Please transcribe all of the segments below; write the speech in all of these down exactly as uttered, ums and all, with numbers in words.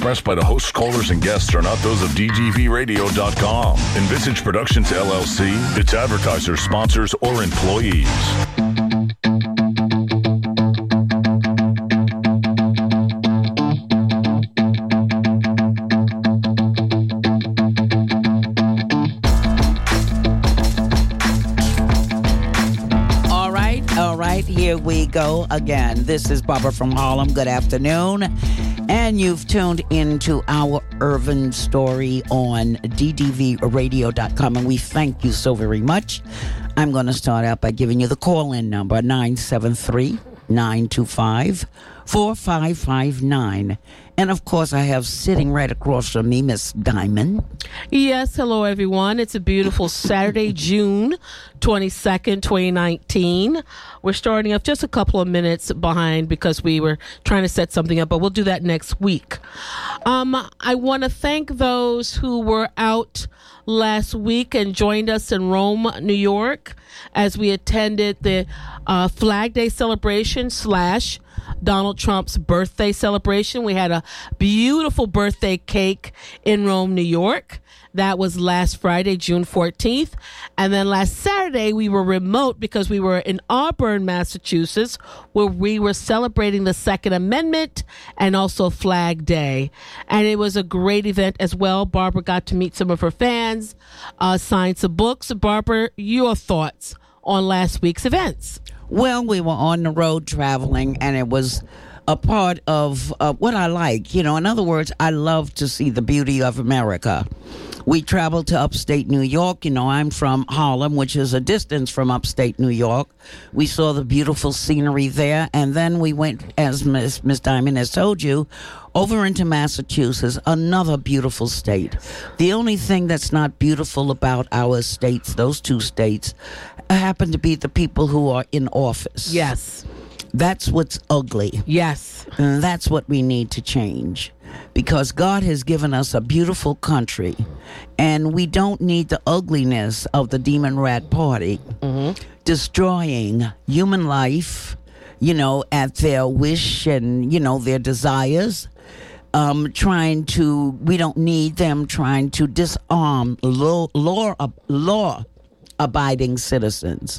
expressed by the hosts, callers, and guests are not those of D G V radio dot com, Envisage Productions, L L C, its advertisers, sponsors, or employees. Here we go again. This is Barbara from Harlem. Good afternoon. And you've tuned into our Urban Story on D D V radio dot com. And we thank you so very much. I'm going to start out by giving you the call-in number, nine seven three, nine two five, four five five nine. And, of course, I have sitting right across from me, Miss Diamond. Yes, hello, everyone. It's a beautiful Saturday, June twenty-second, twenty nineteen. We're starting off just a couple of minutes behind because we were trying to set something up, but we'll do that next week. Um, I want to thank those who were out last week and joined us in Rome, New York, as we attended the uh, Flag Day celebration slash Donald Trump's birthday celebration. We had a beautiful birthday cake in Rome, New York. That was last Friday, June fourteenth. And then last Saturday, we were remote because we were in Auburn, Massachusetts, where we were celebrating the Second Amendment and also Flag Day. And it was a great event as well. Barbara got to meet some of her fans, uh, sign some books. Barbara, your thoughts on last week's events? Well, we were on the road traveling, and it was a part of uh, what I like. You know, in other words, I love to see the beauty of America. We traveled to upstate New York. You know, I'm from Harlem, which is a distance from upstate New York. We saw the beautiful scenery there, and then we went, as Miss Miss Diamond has told you, over into Massachusetts, another beautiful state. The only thing that's not beautiful about our states, those two states, happen to be the people who are in office. Yes. That's what's ugly. Yes. And that's what we need to change. Because God has given us a beautiful country, and we don't need the ugliness of the Demon Rat Party mm-hmm. destroying human life, you know, at their wish and, you know, their desires. Um, trying to, we don't need them trying to disarm law, law, law abiding citizens.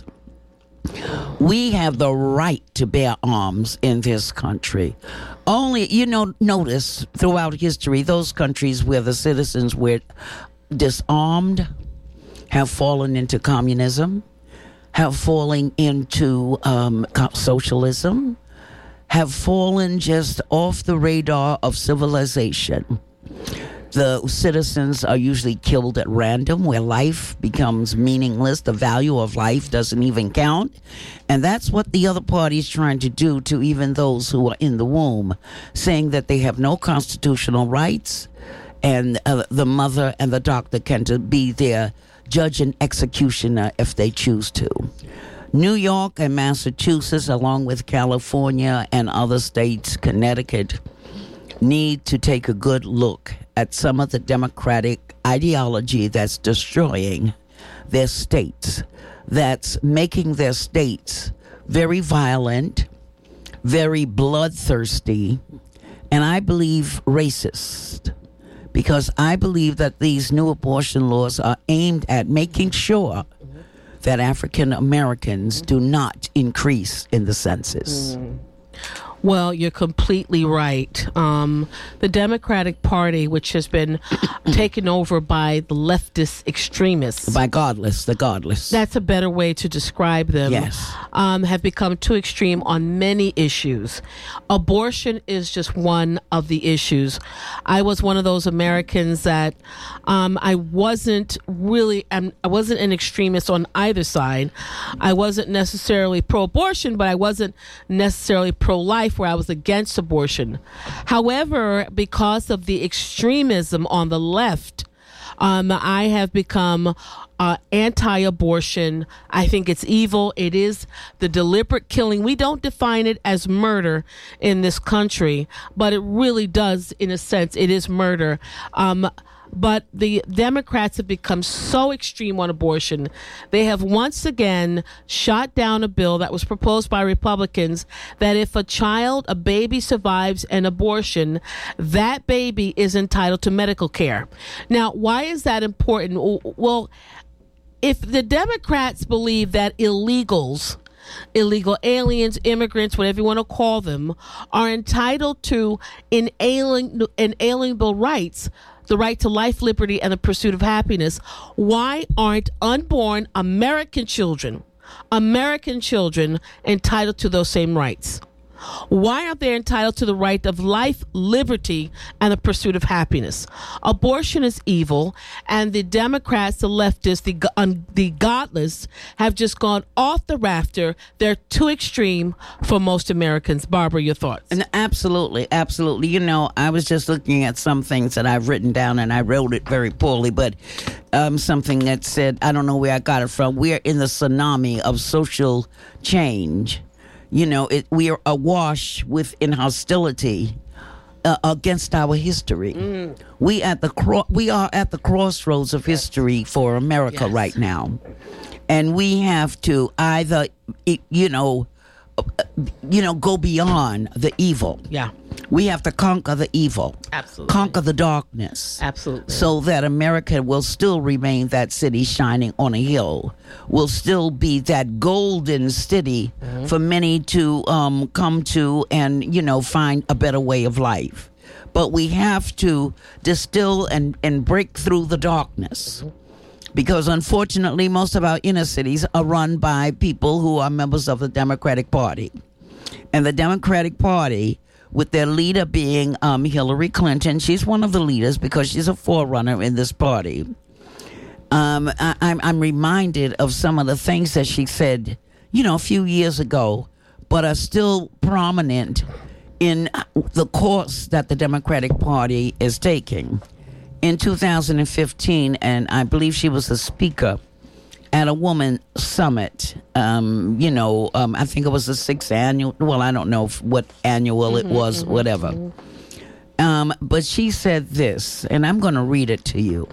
We have the right to bear arms in this country. Only, you know, notice throughout history, those countries where the citizens were disarmed have fallen into communism, have fallen into um, socialism, have fallen just off the radar of civilization. The citizens are usually killed at random, where life becomes meaningless. The value of life doesn't even count. And that's what the other party is trying to do to even those who are in the womb, saying that they have no constitutional rights, and uh, the mother and the doctor can to be their judge and executioner if they choose to. New York and Massachusetts, along with California and other states, Connecticut, need to take a good look at some of the democratic ideology that's destroying their states, that's making their states very violent, very bloodthirsty, and I believe racist, because I believe that these new abortion laws are aimed at making sure that African Americans do not increase in the census. Mm. Well, you're completely right. Um, the Democratic Party, which has been taken over by the leftist extremists. By godless, the godless. That's a better way to describe them. Yes. Um, have become too extreme on many issues. Abortion is just one of the issues. I was one of those Americans that um, I wasn't really, um, I wasn't an extremist on either side. I wasn't necessarily pro-abortion, but I wasn't necessarily pro-life, where I was against abortion. However, because of the extremism on the left, um, I have become uh, anti-abortion. I think it's evil. It is the deliberate killing. We don't define it as murder in this country, but it really does, in a sense, it is murder. Um, But the Democrats have become so extreme on abortion. They have once again shot down a bill that was proposed by Republicans that if a child, a baby survives an abortion, that baby is entitled to medical care. Now, why is that important? Well, if the Democrats believe that illegals, illegal aliens, immigrants, whatever you want to call them, are entitled to inalien- inalienable rights, the right to life, liberty, and the pursuit of happiness, why aren't unborn American children, American children entitled to those same rights? Why aren't they entitled to the right of life, liberty, and the pursuit of happiness? Abortion is evil, and the Democrats, the leftists, the un, the godless have just gone off the rafter. They're too extreme for most Americans. Barbara, your thoughts? And absolutely, absolutely. You know, I was just looking at some things that I've written down, and I wrote it very poorly, but um, something that said, I don't know where I got it from, we're in the tsunami of social change. You know, it, we are awash with in hostility uh, against our history. Mm. We at the cro- we are at the crossroads of yes. history for America yes. right now, and we have to either, you know, uh, you know, go beyond the evil. Yeah, we have to conquer the evil. Absolutely, conquer the darkness. Absolutely, so that America will still remain that city shining on a hill. Will still be that golden city mm-hmm. for many to um, come to and, you know, find a better way of life. But we have to distill and, and break through the darkness. Mm-hmm. Because unfortunately, most of our inner cities are run by people who are members of the Democratic Party. And the Democratic Party, with their leader being um, Hillary Clinton, she's one of the leaders because she's a forerunner in this party. Um, I, I'm, I'm reminded of some of the things that she said, you know, a few years ago, but are still prominent in the course that the Democratic Party is taking. In two thousand fifteen, and I believe she was the speaker at a woman summit, um, you know, um, I think it was the sixth annual, well, I don't know what annual mm-hmm, it was, mm-hmm, whatever. Mm-hmm. Um, but she said this, and I'm going to read it to you.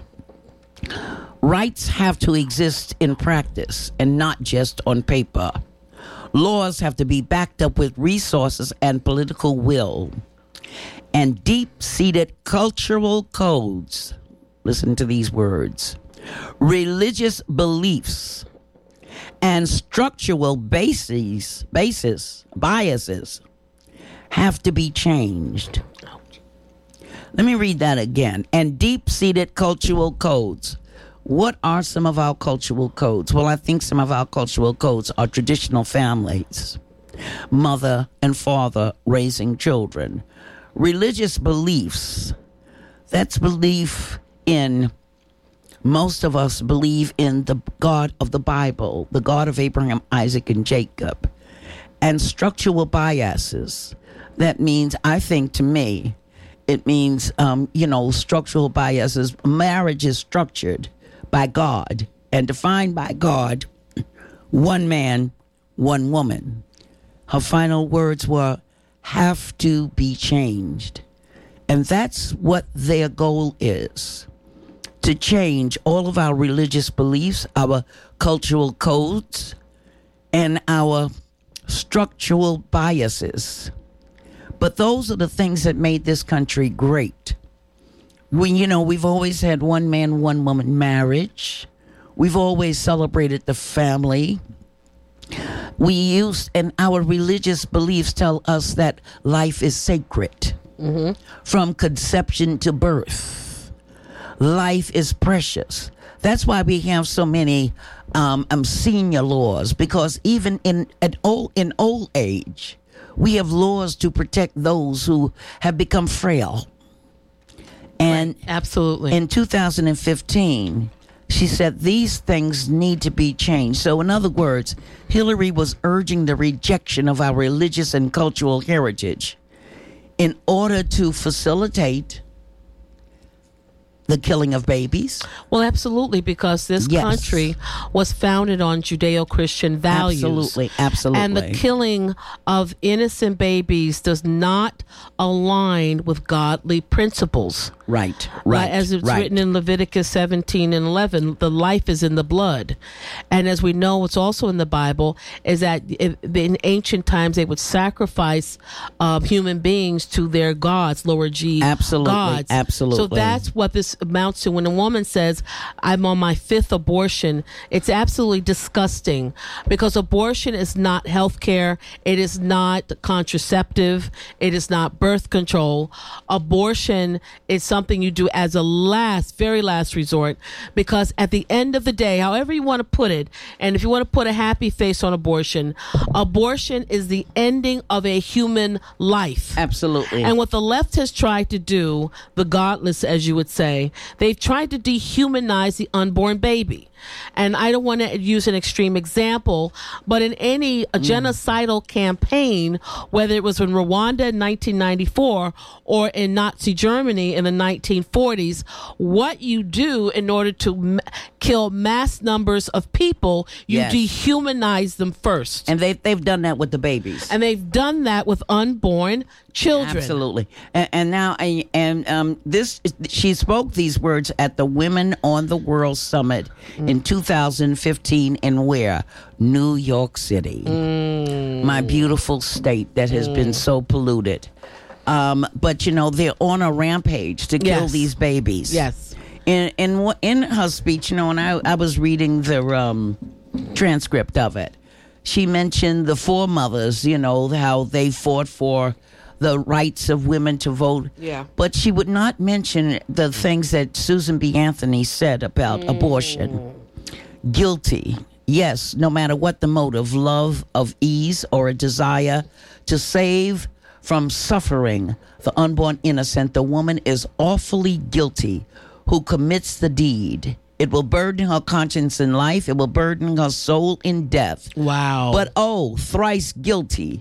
Rights have to exist in practice and not just on paper. Laws have to be backed up with resources and political will. And deep-seated cultural codes, listen to these words, religious beliefs, and structural bases, basis, biases have to be changed. Let me read that again. And deep-seated cultural codes. What are some of our cultural codes? Well, I think some of our cultural codes are traditional families, mother and father raising children. Religious beliefs, that's belief in, most of us believe in the God of the Bible, the God of Abraham, Isaac, and Jacob. And structural biases, that means, I think to me, it means, um, you know, structural biases. Marriage is structured by God and defined by God, one man, one woman. Her final words were, have to be changed. And that's what their goal is, to change all of our religious beliefs, our cultural codes, and our structural biases. But those are the things that made this country great. We, you know, we've always had one man, one woman marriage. We've always celebrated the family. We use, and our religious beliefs tell us that life is sacred. Mm-hmm. From conception to birth. Life is precious. That's why we have so many um, um, senior laws, because even in at old, in old age, we have laws to protect those who have become frail. And right. Absolutely. In two thousand fifteen, she said these things need to be changed. So in other words, Hillary was urging the rejection of our religious and cultural heritage in order to facilitate the killing of babies? Well, absolutely, because this Yes. country was founded on Judeo-Christian values. Absolutely, absolutely. And the killing of innocent babies does not align with godly principles. Right, right. Uh, as it's right. written in Leviticus seventeen and eleven, the life is in the blood. And as we know, what's also in the Bible is that if, in ancient times they would sacrifice uh, human beings to their gods, lower G Absolutely, gods. absolutely. So that's what this amounts to. When a woman says, I'm on my fifth abortion, it's absolutely disgusting, because abortion is not health care. It is not contraceptive. It is not birth control. Abortion is something you do as a last, very last resort, because at the end of the day, however you want to put it, and if you want to put a happy face on abortion, abortion is the ending of a human life. Absolutely. And what the left has tried to do, the godless, as you would say, they've tried to dehumanize the unborn baby. And I don't want to use an extreme example, but in any a genocidal campaign, whether it was in Rwanda in nineteen ninety-four or in Nazi Germany in the nineteen forties, what you do in order to m- kill mass numbers of people, you Yes. dehumanize them first. And they, they've done that with the babies. And they've done that with unborn children. Absolutely. And, and now, I, and um, this, she spoke these words at the Women on the World Summit mm. in two thousand fifteen, in where? New York City. Mm. My beautiful state that has mm. been so polluted. Um, but, you know, they're on a rampage to kill Yes. these babies. Yes. In, in, in her speech, you know, and I, I was reading the um, transcript of it, she mentioned the foremothers, you know, how they fought for the rights of women to vote. Yeah. But she would not mention the things that Susan B. Anthony said about mm. abortion. Guilty. Yes, no matter what the motive, love of ease or a desire to save from suffering the unborn innocent, the woman is awfully guilty who commits the deed. It will burden her conscience in life. It will burden her soul in death. Wow. But oh, thrice guilty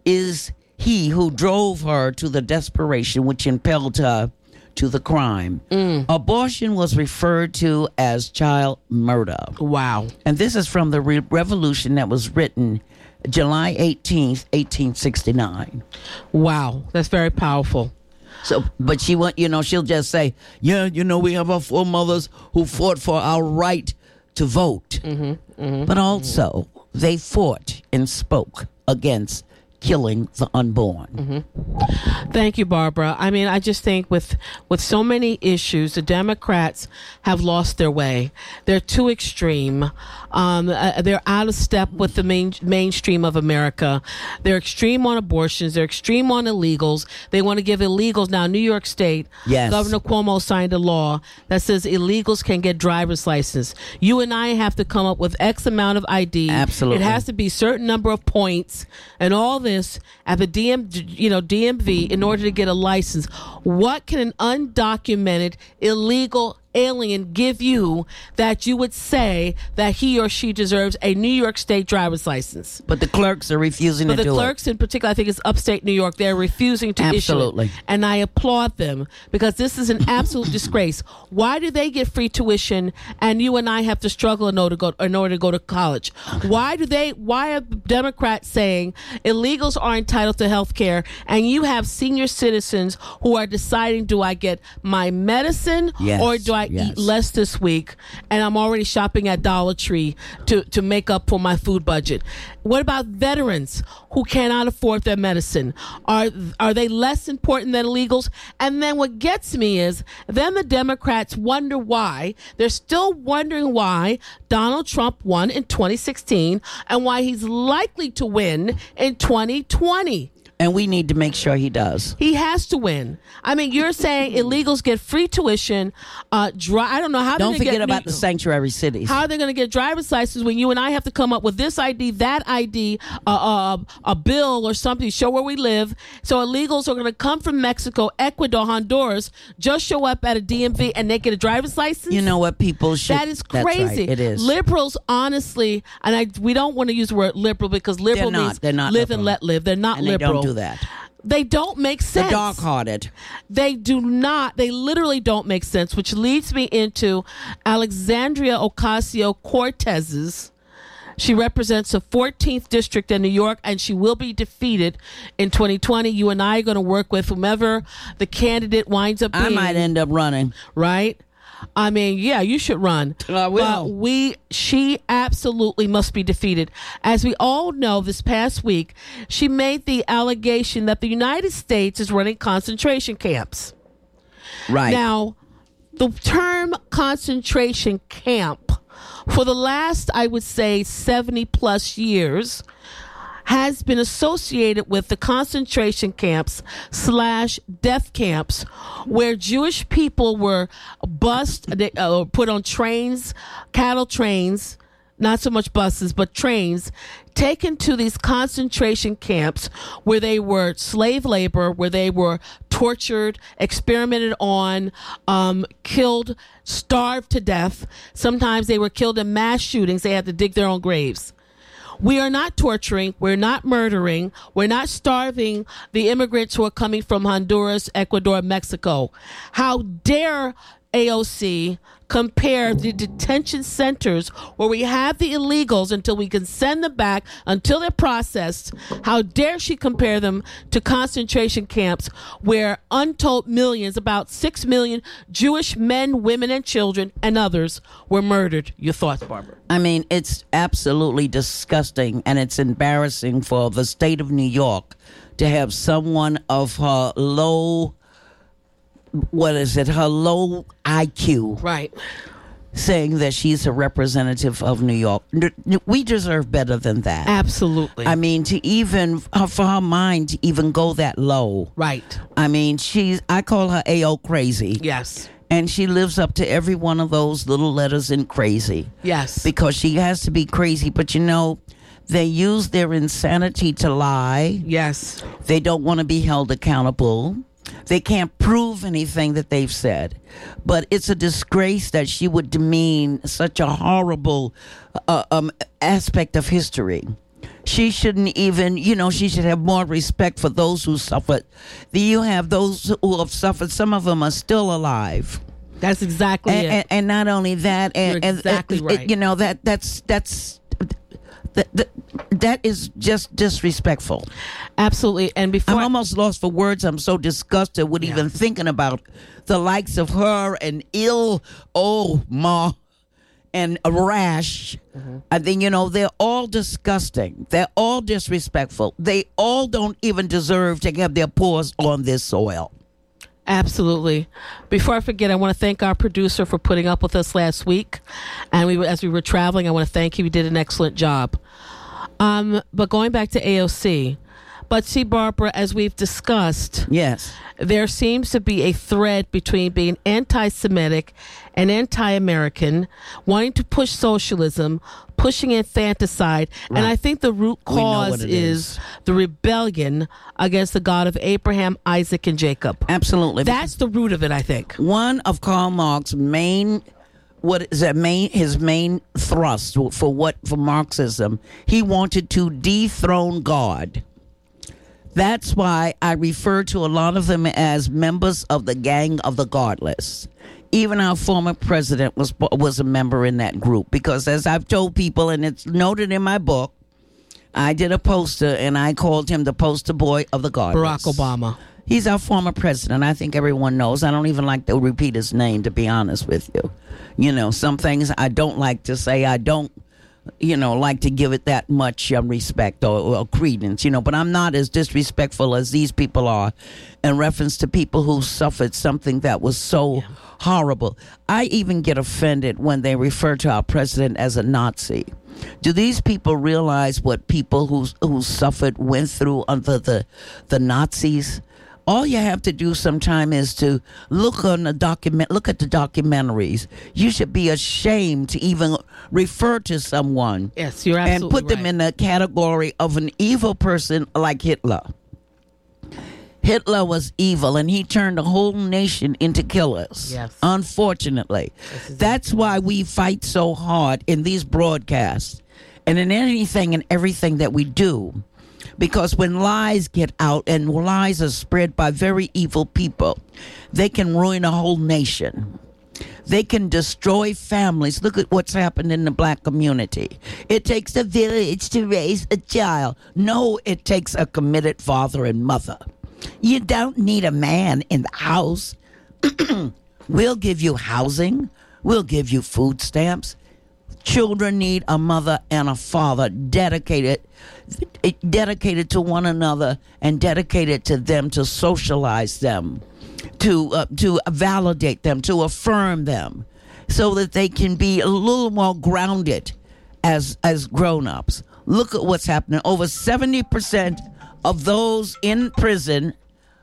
is he who drove her to the desperation which impelled her to the crime. Mm. Abortion was referred to as child murder. Wow. And this is from the re- revolution that was written July eighteenth, eighteen sixty-nine. Wow. That's very powerful. So, but she won't, you know, she'll just say, yeah, you know, we have our foremothers who fought for our right to vote. Mm-hmm, mm-hmm, but also, mm-hmm. they fought and spoke against killing the unborn. Mm-hmm. Thank you, Barbara. I mean, I just think with with so many issues, the Democrats have lost their way. They're too extreme. Um, uh, they're out of step with the main, mainstream of America. They're extreme on abortions. They're extreme on illegals. They want to give illegals now. New York State, yes. Governor Cuomo signed a law that says illegals can get driver's license. You and I have to come up with X amount of I D. Absolutely. It has to be certain number of points and all this at the D M, you know, D M V in order to get a license. What can an undocumented illegal alien give you that you would say that he or she deserves a New York State driver's license? But the clerks are refusing but to do it. But the clerks in particular, I think it's upstate New York, they're refusing to Absolutely. issue it. And I applaud them, because this is an absolute disgrace. Why do they get free tuition and you and I have to struggle in order to go, in order to, go to college? Why do they? Why are Democrats saying illegals are entitled to health care and you have senior citizens who are deciding, do I get my medicine yes. or do I Yes. eat less this week, and I'm already shopping at Dollar Tree to, to make up for my food budget? What about veterans who cannot afford their medicine? Are are they less important than illegals? And then what gets me is then the Democrats wonder why, they're still wondering why Donald Trump won in twenty sixteen and why he's likely to win in twenty twenty. And we need to make sure he does. He has to win. I mean, you're saying illegals get free tuition. Uh, dry, I don't know how. Don't forget get about new, the sanctuary cities. How are they going to get driver's license when you and I have to come up with this I D, that I D, uh, uh, a bill or something to show where we live? So illegals are going to come from Mexico, Ecuador, Honduras, just show up at a D M V and they get a driver's license? You know what, people should. That is That's crazy. right, it is. Liberals, honestly, and I we don't want to use the word liberal because liberal They're not, means they're not live liberal. and let live. They're not and liberal. They don't do that. They don't make sense. The dark-hearted. They do not. They literally don't make sense, which leads me into Alexandria Ocasio-Cortez's. She represents the fourteenth district in New York, and she will be defeated in twenty twenty. You and I are going to work with whomever the candidate winds up being. I might end up running. Right? I mean, yeah, you should run. I will. But we, she absolutely must be defeated. As we all know, this past week, she made the allegation that the United States is running concentration camps. Right. Now, the term concentration camp, for the last, I would say, seventy plus years, has been associated with the concentration camps slash death camps where Jewish people were bussed, they, uh, put on trains, cattle trains, not so much buses, but trains, taken to these concentration camps where they were slave labor, where they were tortured, experimented on, um, killed, starved to death. Sometimes they were killed in mass shootings. They had to dig their own graves. We are not torturing. We're not murdering. We're not starving the immigrants who are coming from Honduras, Ecuador, Mexico. How dare A O C compare the detention centers where we have the illegals until we can send them back, until they're processed. How dare she compare them to concentration camps where untold millions, about six million Jewish men, women, and children and others were murdered. Your thoughts, Barbara? I mean, it's absolutely disgusting, and it's embarrassing for the state of New York to have someone of her low, what is it, her low I Q. Right. Saying that she's a representative of New York. We deserve better than that. Absolutely. I mean, to even, for her mind to even go that low. Right. I mean, she's, I call her A O crazy. Yes. And she lives up to every one of those little letters in crazy. Yes. Because she has to be crazy. But you know, they use their insanity to lie. Yes. They don't want to be held accountable. They can't prove anything that they've said. But it's a disgrace that she would demean such a horrible uh, um, aspect of history. She shouldn't even, you know, she should have more respect for those who suffered. You have those who have suffered. Some of them are still alive. That's exactly and, it. And, and not only that, and, You're exactly and, right. It, you know, that that's that's that, that that is just disrespectful. Absolutely. And before I'm I- almost lost for words. I'm so disgusted with Yeah. even thinking about the likes of her and ill oh ma and a rash. Mm-hmm. I think, you know, they're all disgusting. They're all disrespectful. They all don't even deserve to have their paws on this soil. Absolutely. Before I forget, I want to thank our producer for putting up with us last week. And we, as we were traveling, I want to thank you. You did an excellent job. Um, but going back to A O C, but see, Barbara, as we've discussed, Yes. there seems to be a thread between being anti-Semitic and anti-American, wanting to push socialism, pushing infanticide, Right. and I think the root We know cause what it is, is. the rebellion against the God of Abraham, Isaac, and Jacob. Absolutely. That's the root of it, I think. One of Karl Marx's main, what is that main, his main thrust for what, for Marxism, he wanted to dethrone God. That's why I refer to a lot of them as members of the gang of the godless. Even our former president was was a member in that group, because as I've told people, and it's noted in my book, I did a poster and I called him the poster boy of the godless. Barack Obama. He's our former president. I think everyone knows. I don't even like to repeat his name, to be honest with you. You know, some things I don't like to say. I don't, you know, like to give it that much um, respect or, or credence, you know, but I'm not as disrespectful as these people are in reference to people who suffered something that was so yeah. horrible. I even get offended when they refer to our president as a Nazi. Do these people realize what people who who suffered went through under the the Nazis? All you have to do sometime is to look on the document, look at the documentaries. You should be ashamed to even refer to someone. Yes, you're absolutely and put them right. in the category of an evil person like Hitler. Hitler was evil, and he turned a whole nation into killers. Yes. Unfortunately. That's why we fight so hard in these broadcasts and in anything and everything that we do. Because when lies get out, and lies are spread by very evil people, they can ruin a whole nation. They can destroy families. Look at what's happened in the black community. It takes a village to raise a child. No, it takes a committed father and mother. You don't need a man in the house. We'll give you housing. We'll give you food stamps. Children need a mother and a father dedicated, dedicated to one another and dedicated to them, to socialize them, to uh, to validate them, to affirm them, so that they can be a little more grounded as as grown-ups. Look at what's happening. Over seventy percent of those in prison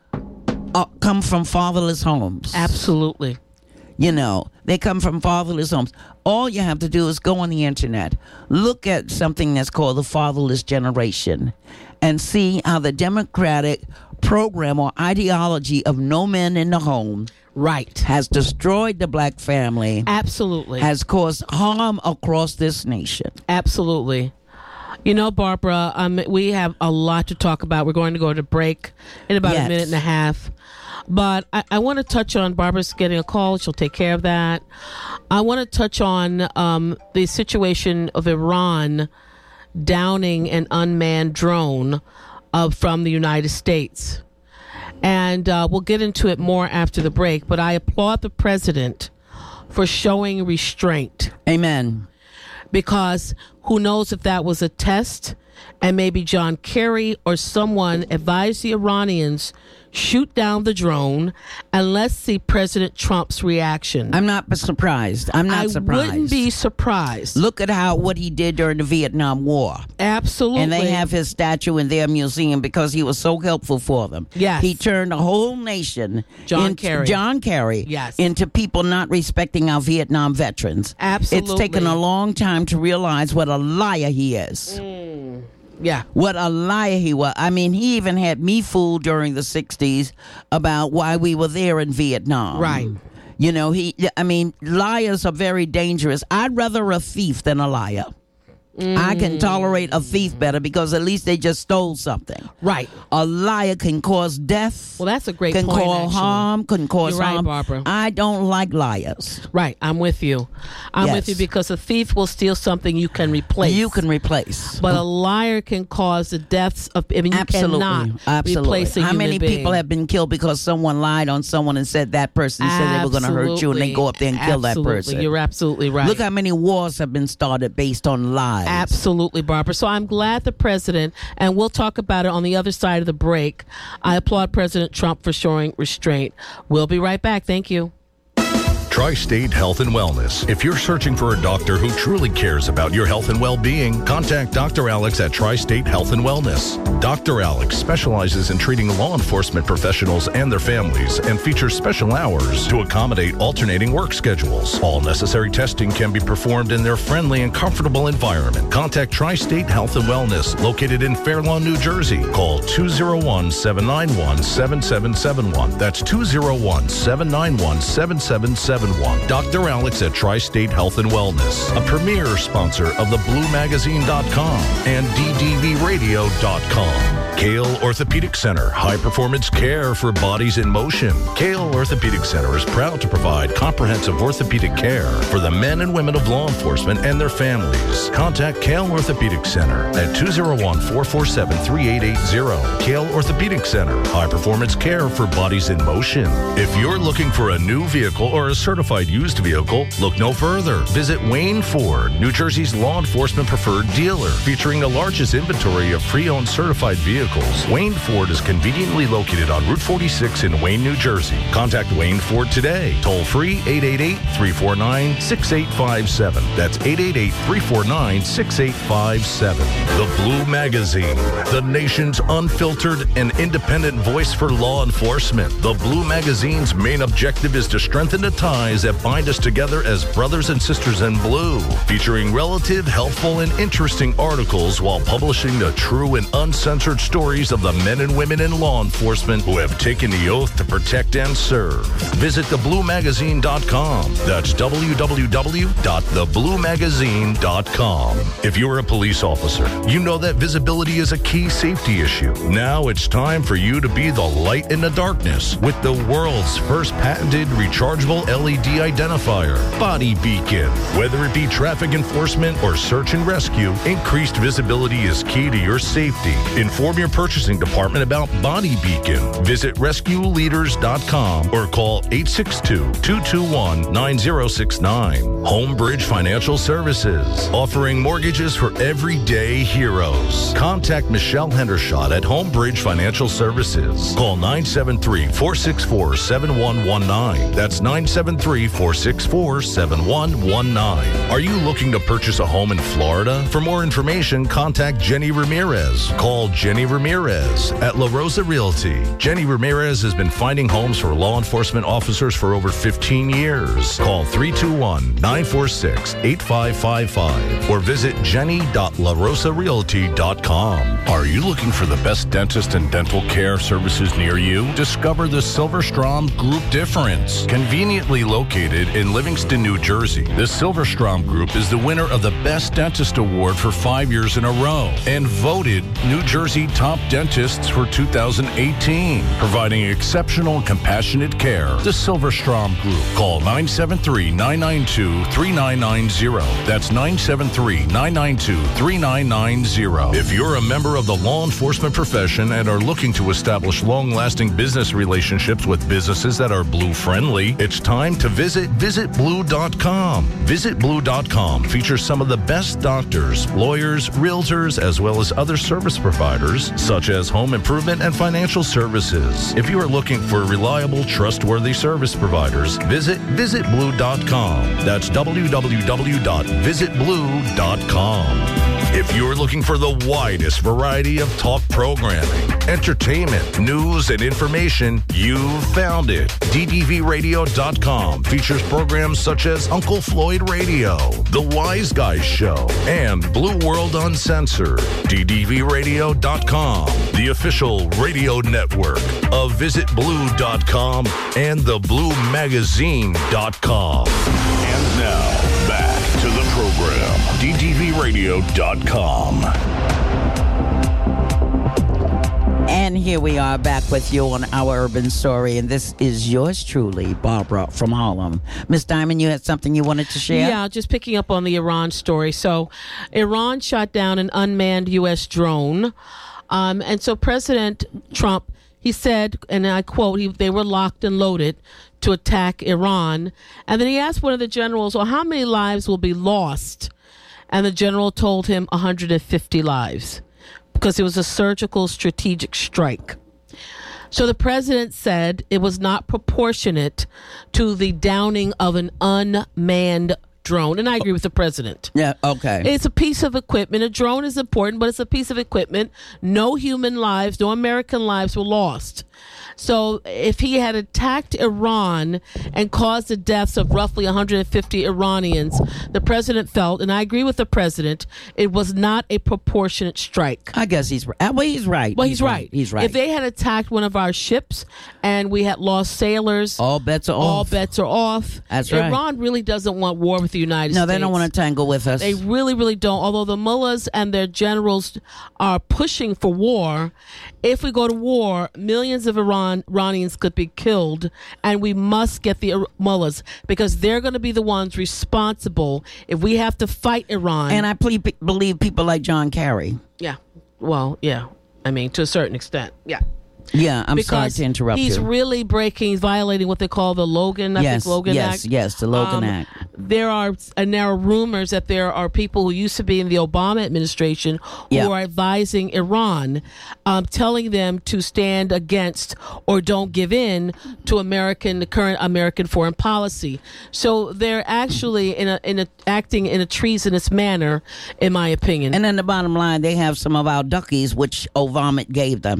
uh, come from fatherless homes. Absolutely. You know, they come from fatherless homes. All you have to do is go on the internet, look at something that's called the fatherless generation, and see how the Democratic program or ideology of no men in the home right has destroyed the black family. Absolutely. Has caused harm across this nation. Absolutely. You know, Barbara, um, we have a lot to talk about. We're going to go to break in about Yes. a minute and a half. But I, I want to touch on, Barbara's getting a call. She'll take care of that. I want to touch on um, the situation of Iran downing an unmanned drone uh, from the United States. And uh, we'll get into it more after the break. But I applaud the president for showing restraint. Amen. Because who knows if that was a test, and maybe John Kerry or someone advised the Iranians shoot down the drone, and let's see President Trump's reaction. I'm not surprised. I'm not I surprised. wouldn't be surprised. Look at how what he did during the Vietnam War. Absolutely. And they have his statue in their museum because he was so helpful for them. Yes. He turned the whole nation, John into, Kerry. John Kerry, Yes. into people not respecting our Vietnam veterans. Absolutely. It's taken a long time to realize what a liar he is. Mm. Yeah. What a liar he was. I mean, he even had me fooled during the sixties about why we were there in Vietnam. Right. You know, he, I mean, liars are very dangerous. I'd rather a thief than a liar. Mm. I can tolerate a thief better because at least they just stole something. Right. A liar can cause death. Well, that's a great can point, cause actually. harm, can cause You're right, harm. Barbara. I don't like liars. Right. I'm with you. I'm Yes. with you because a thief will steal something you can replace. You can replace. But a liar can cause the deaths of. I mean, you Absolutely. cannot Absolutely. replace a How human many being. people have been killed because someone lied on someone and said that person said they were going to hurt you, and they go up there and kill that Absolutely. person? You're absolutely right. Look how many wars have been started based on lies. Absolutely, Barbara. So I'm glad the president, and we'll talk about it on the other side of the break. I applaud President Trump for showing restraint. We'll be right back. Thank you. Tri-State Health and Wellness. If you're searching for a doctor who truly cares about your health and well-being, contact Doctor Alex at Tri-State Health and Wellness. Doctor Alex specializes in treating law enforcement professionals and their families and features special hours to accommodate alternating work schedules. All necessary testing can be performed in their friendly and comfortable environment. Contact Tri-State Health and Wellness, located in Fair Lawn, New Jersey. Call two oh one, seven nine one, seven seven seven one. That's two oh one, seven nine one, seven seven seven one. Doctor Alex at Tri-State Health and Wellness, a premier sponsor of the blue magazine dot com and D D V radio dot com. Kale Orthopedic Center, high performance care for bodies in motion. Kale Orthopedic Center is proud to provide comprehensive orthopedic care for the men and women of law enforcement and their families. Contact Kale Orthopedic Center at two oh one, four four seven, three eight eight oh. Kale Orthopedic Center, high performance care for bodies in motion. If you're looking for a new vehicle or a certified used vehicle, look no further. Visit Wayne Ford, New Jersey's law enforcement preferred dealer, featuring the largest inventory of pre-owned certified vehicles. Wayne Ford is conveniently located on Route forty-six in Wayne, New Jersey. Contact Wayne Ford today. Toll free eight eight eight, three four nine, six eight five seven. That's eight eight eight, three four nine, six eight five seven. The Blue Magazine, the nation's unfiltered and independent voice for law enforcement. The Blue Magazine's main objective is to strengthen the ties that bind us together as brothers and sisters in blue, featuring relative, helpful, and interesting articles while publishing the true and uncensored stories of the men and women in law enforcement who have taken the oath to protect and serve. Visit the blue magazine dot com. That's w w w dot the blue magazine dot com. If you're a police officer, you know that visibility is a key safety issue. Now it's time for you to be the light in the darkness with the world's first patented rechargeable L E D identifier, Body Beacon. Whether it be traffic enforcement or search and rescue, increased visibility is key to your safety. Inform your purchasing department about Body Beacon. Visit rescue leaders dot com or call eight six two, two two one, nine zero six nine. Homebridge Financial Services, offering mortgages for everyday heroes. Contact Michelle Hendershot at Homebridge Financial Services. Call nine seven three, four six four, seven one one nine. That's nine seven three, four six four, seven one one nine. Are you looking to purchase a home in Florida? For more information, contact Jenny Ramirez. Call Jenny Ramirez at La Rosa Realty. Jenny Ramirez has been finding homes for law enforcement officers for over fifteen years. Call three two one, nine four six, eight five five five or visit jenny dot la rosa realty dot com. Are you looking for the best dentist and dental care services near you? Discover the Silverstrom Group difference. Conveniently located in Livingston, New Jersey, the Silverstrom Group is the winner of the Best Dentist Award for five years in a row and voted New Jersey Top Dentists for two thousand eighteen, providing exceptional and compassionate care. The Silverstrom Group. Call nine seven three, nine nine two, three nine nine zero. That's nine seven three, nine nine two, three nine nine zero. If you're a member of the law enforcement profession and are looking to establish long-lasting business relationships with businesses that are blue friendly, it's time to visit visit blue dot com. visit blue dot com features some of the best doctors, lawyers, realtors, as well as other service providers such as home improvement and financial services. If you are looking for reliable, trustworthy service providers, visit visit blue dot com. That's w w w dot visit blue dot com. If you're looking for the widest variety of talk programming, entertainment, news, and information, you've found it. d d v radio dot com features programs such as Uncle Floyd Radio, The Wise Guys Show, and Blue World Uncensored. d d v radio dot com, the official radio network of visit blue dot com and the blue magazine dot com. And now, back to the program. d d v radio dot com. And here we are back with you on Our Urban Story, and this is yours truly, Barbara from Harlem. Miss Diamond, you had something you wanted to share? Yeah, just picking up on the Iran story. So, Iran shot down an unmanned U S drone, um, and so President Trump, he said, and I quote, he, they were locked and loaded to attack Iran. And then he asked one of the generals, well, how many lives will be lost? And the general told him one hundred fifty lives, because it was a surgical strategic strike. So the president said it was not proportionate to the downing of an unmanned drone. And I agree with the president. Yeah, okay. It's a piece of equipment. A drone is important, but it's a piece of equipment. No human lives, no American lives were lost. So if he had attacked Iran and caused the deaths of roughly one hundred fifty Iranians, the president felt, and I agree with the president, it was not a proportionate strike. I guess he's right. Well, he's right. Well, he's, he's right. right. He's right. If they had attacked one of our ships and we had lost sailors, all bets are all off. All bets are off. That's right. Iran really doesn't want war with the United no, States. No, they don't want to tangle with us. They really, really don't. Although the mullahs and their generals are pushing for war, if we go to war, millions of Iran, Iranians could be killed, and we must get the mullahs, because they're going to be the ones responsible if we have to fight Iran. And I ple- believe people like John Kerry. Yeah. Well, yeah. I mean, to a certain extent. Yeah. Yeah, I'm because sorry to interrupt he's you. He's really breaking, violating what they call the Logan, I yes, think Logan yes, Act. Yes, yes, the Logan um, Act. There are, and there are rumors that there are people who used to be in the Obama administration who yeah. are advising Iran, um, telling them to stand against or don't give in to American, the current American foreign policy. So they're actually in a, in a, acting in a treasonous manner, in my opinion. And then the bottom line, they have some of our duckies, which Obama gave them.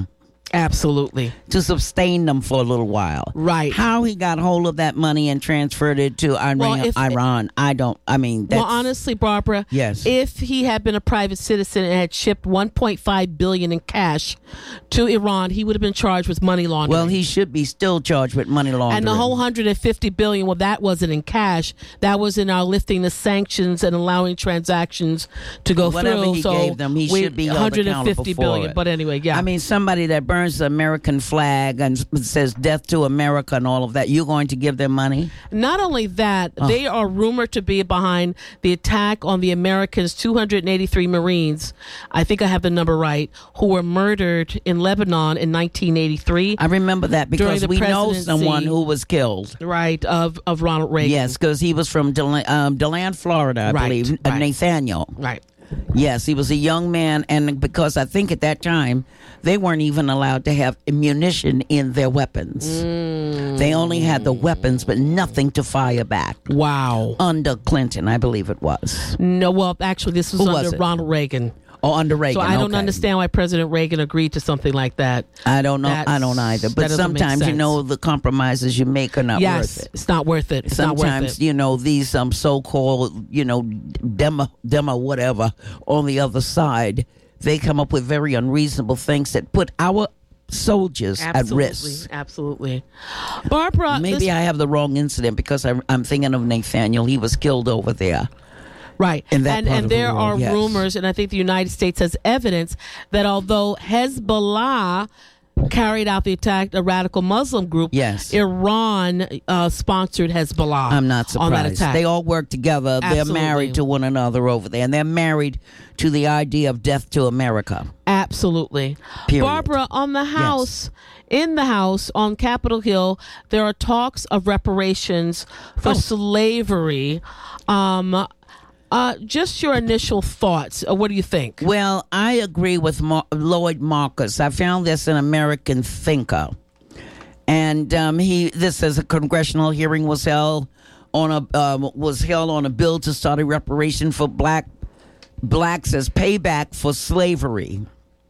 Absolutely. To sustain them for a little while. Right. How he got hold of that money and transferred it to Iran, Well, if- Iran I don't, I mean, that's, Well, honestly, Barbara, Yes. if he had been a private citizen and had shipped one point five billion dollars in cash to Iran, he would have been charged with money laundering. well, he should be still charged with money laundering. And the whole one hundred fifty billion dollars, well, that wasn't in cash. That was in our lifting the sanctions and allowing transactions to go Whatever through. he so gave them, he we- should be held one hundred fifty accountable for billion dollars. it. But anyway, yeah. I mean, somebody that burns the American flag and s- says death to America and all of that, you're going to give them money? Not only that, they are rumored to be behind the attack on the Americans' two hundred eighty-three Marines. I think I have the number right, who were murdered in Lebanon in nineteen eighty-three. I remember that During because the we know presidency- someone who was killed. Right, of, of Ronald Reagan. Yes, because he was from Deland, um, Deland, Florida, I Right, believe. Uh, right. Nathaniel. Right. Yes, he was a young man, and because I think at that time they weren't even allowed to have ammunition in their weapons. Mm. They only had the weapons, but nothing to fire back. Wow. Under Clinton, I believe it was. No, well, actually, this was Who under was it? Ronald Reagan. Or under Reagan. So I don't okay. understand why President Reagan agreed to something like that. I don't know. I That's- don't either. that But doesn't make sometimes you sense. know the compromises you make are not Yes, worth it. it's not worth it. It's not worth Sometimes it. you know these um so-called you know demo demo whatever on the other side, they come up with very unreasonable things that put our soldiers Absolutely, at risk. absolutely. Barbara, Maybe this- I have the wrong incident because I'm, I'm thinking of Nathaniel. He was killed over there. right, in that and part and of the there world, are yes. rumors, and I think the United States has evidence that although Hezbollah carried out the attack, a radical Muslim group, Yes. Iran uh, sponsored Hezbollah. I'm not on that surprised. attack. They all work together. They're Absolutely. married to one another over there, and they're married to the idea of death to America. Absolutely. Period. Barbara, on the House, in the House, on Capitol Hill, there are talks of reparations for Oh. slavery. Um, uh, just your initial thoughts. Uh, what do you think? Well, I agree with Mar- Lloyd Marcus. I found this in American Thinker, and um, he this says a congressional hearing was held on a um, was held on a bill to start a reparation for black blacks as payback for slavery.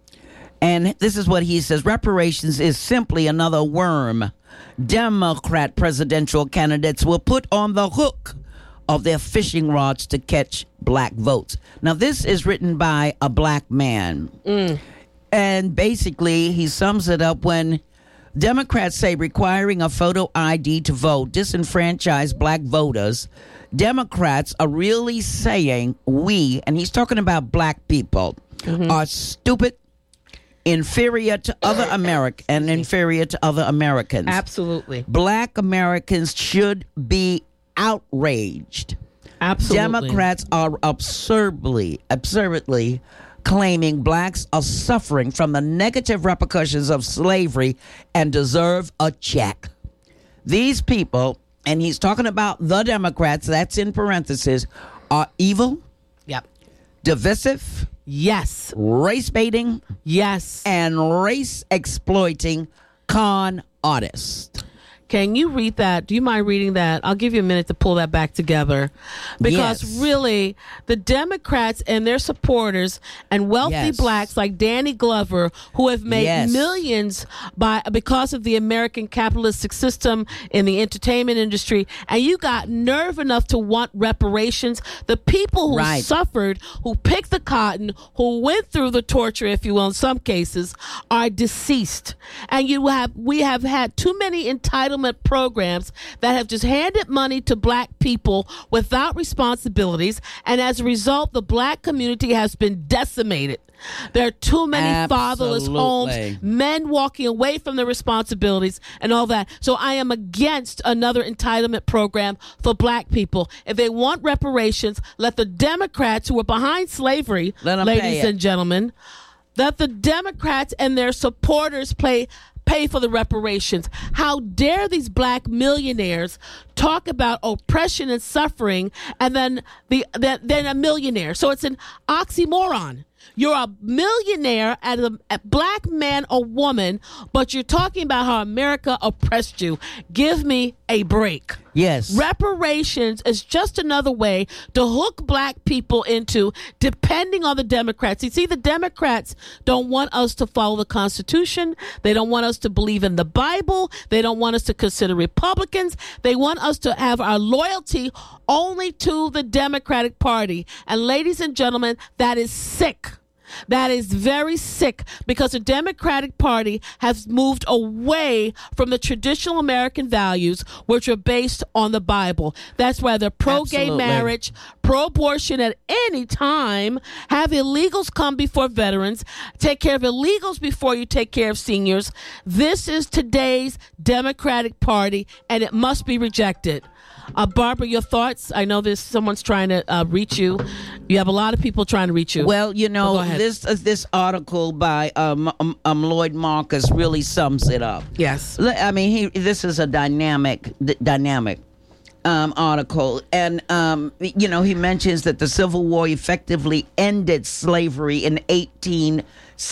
And this is what he says: reparations is simply another worm Democrat presidential candidates will put on the hook of their fishing rods to catch black votes. Now, this is written by a black man. Mm. And basically, he sums it up when Democrats say requiring a photo I D to vote disenfranchise black voters. Democrats are really saying we, and he's talking about black people, Mm-hmm. are stupid, inferior to other American, and inferior to other Americans. Absolutely. Black Americans should be outraged. Absolutely. Democrats are absurdly, absurdly claiming blacks are suffering from the negative repercussions of slavery and deserve a check. These people, and he's talking about the Democrats, that's in parentheses, are evil, Yep. divisive, Yes. race baiting, Yes. and race exploiting con artists. Can you read that? Do you mind reading that? I'll give you a minute to pull that back together. Because Yes. really, the Democrats and their supporters and wealthy Yes. blacks like Danny Glover, who have made Yes. millions by because of the American capitalistic system in the entertainment industry, and you got nerve enough to want reparations, the people who Right. suffered, who picked the cotton, who went through the torture, if you will, in some cases, are deceased. And you have we have had too many entitlement programs that have just handed money to black people without responsibilities, and as a result, the black community has been decimated. There are too many fatherless homes, Absolutely. men walking away from their responsibilities, and all that. So I am against another entitlement program for black people. If they want reparations, let the Democrats who are behind slavery, Let 'em pay ladies it. and gentlemen, let the Democrats and their supporters play pay for the reparations. How dare these black millionaires talk about oppression and suffering, and then the then, then a millionaire. So it's an oxymoron. You're a millionaire as a, a black man or woman, but you're talking about how America oppressed you. Give me a break. Yes. Reparations is just another way to hook black people into depending on the Democrats. You see, the Democrats don't want us to follow the Constitution. They don't want us to believe in the Bible. They don't want us to consider Republicans. They want us to have our loyalty only to the Democratic Party. And ladies and gentlemen, that is sick. That is very sick, because the Democratic Party has moved away from the traditional American values, which are based on the Bible. That's why they're pro-gay Absolutely. marriage, pro-abortion at any time, have illegals come before veterans, take care of illegals before you take care of seniors. This is today's Democratic Party, and it must be rejected. Uh, Barbara, your thoughts? I know there's someone's trying to uh, reach you. You have a lot of people trying to reach you. Well, you Oh, know, go ahead. this uh, this article by um, um, um, Lloyd Marcus really sums it up. Yes. L- I mean, he, this is a dynamic, d- dynamic um, article, and um, you know, he mentions that the Civil War effectively ended slavery in eighteen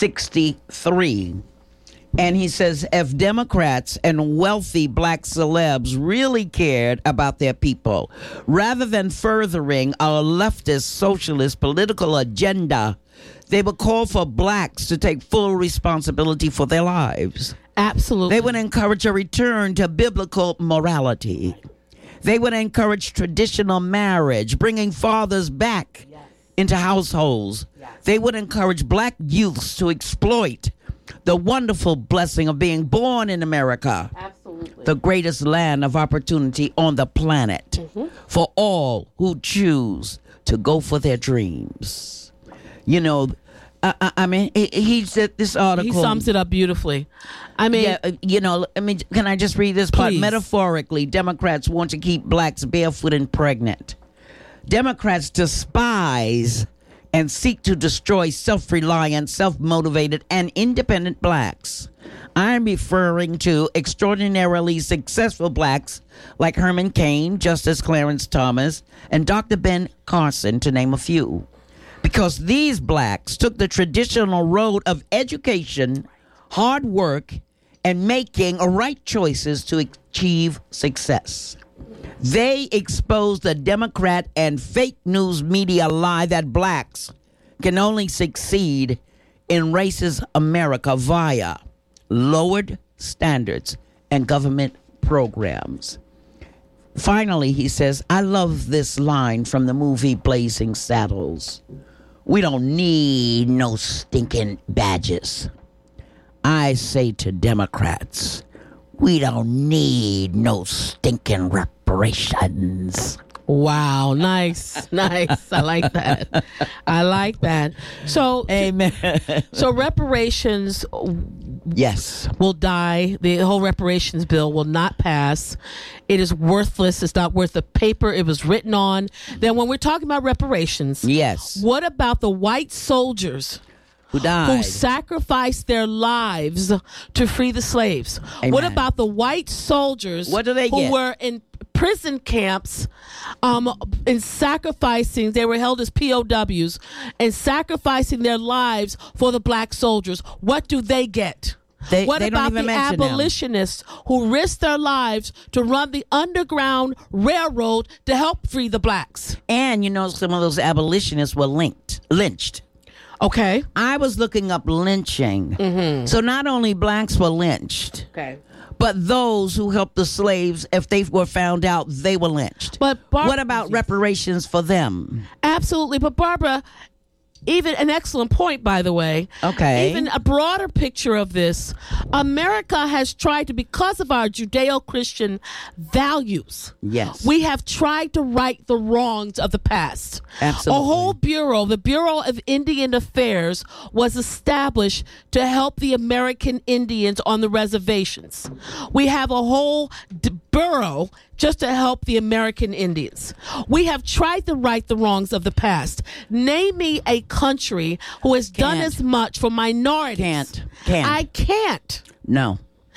sixty-three. And he says, if Democrats and wealthy black celebs really cared about their people, rather than furthering our leftist socialist political agenda, they would call for blacks to take full responsibility for their lives. Absolutely. They would encourage a return to biblical morality. They would encourage traditional marriage, bringing fathers back into households. They would encourage black youths to exploit the wonderful blessing of being born in America, Absolutely. the greatest land of opportunity on the planet, mm-hmm. for all who choose to go for their dreams. You know, I, I, I mean, he, he said this article. He sums it up beautifully. I mean, Yeah, uh, you know, I mean, can I just read this part? Please. Metaphorically, Democrats want to keep blacks barefoot and pregnant. Democrats despise and seek to destroy self-reliant, self-motivated, and independent blacks. I'm referring to extraordinarily successful blacks like Herman Cain, Justice Clarence Thomas, and Doctor Ben Carson, to name a few. Because these blacks took the traditional road of education, hard work, and making right choices to achieve success. They exposed the Democrat and fake news media lie that blacks can only succeed in racist America via lowered standards and government programs. Finally, he says, I love this line from the movie Blazing Saddles. We don't need no stinking badges. I say to Democrats, we don't need no stinking reparations. wow, nice, nice. I like that. I like that. So, Amen. so reparations Yes. will die. The whole reparations bill will not pass. It is worthless. It's not worth the paper it was written on. Then when we're talking about reparations, Yes. what about the white soldiers Who who died? sacrificed their lives to free the slaves? Amen. What about the white soldiers What do they who get? were in prison camps um, in sacrificing, they were held as P O Ws, and sacrificing their lives for the black soldiers? What do they get? They- what they don't about even the mention them. abolitionists who risked their lives to run the Underground Railroad to help free the blacks? And, you know, some of those abolitionists were linked, lynched. Okay. I was looking up lynching. Mm-hmm. So not only blacks were lynched, Okay. but those who helped the slaves, if they were found out, they were lynched. But Bar- what about reparations for them? Absolutely. But Barbara, even an excellent point, by the way. Okay. Even a broader picture of this. America has tried to, because of our Judeo-Christian values, Yes. we have tried to right the wrongs of the past. Absolutely. A whole bureau, the Bureau of Indian Affairs, was established to help the American Indians on the reservations. We have a whole d- bureau just to help the American Indians. We have tried to right the wrongs of the past. Name me a country who has done Can't. as much for minorities. Can't. Can't. I can't. No.